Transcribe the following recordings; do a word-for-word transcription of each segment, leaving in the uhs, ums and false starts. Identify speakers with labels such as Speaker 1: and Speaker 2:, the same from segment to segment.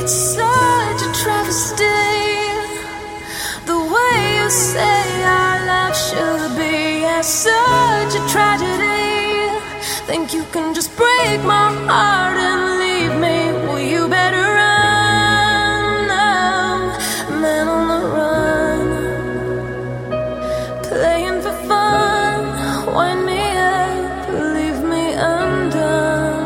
Speaker 1: It's such a travesty, the way you say our love should be. Yeah, such a tragedy. Think you can just break my heart and leave me? Well, you better run now, man on the run, playing for fun. Wind me up, leave me undone.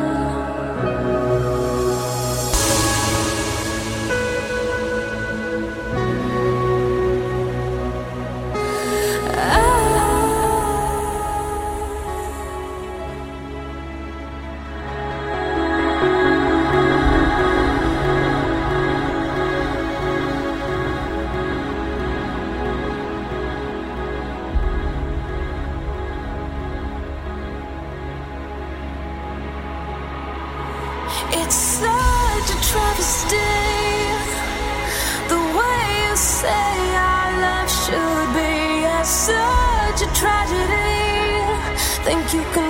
Speaker 1: It's such a travesty, the way you say our love should be. Yeah, such a tragedy. Think you can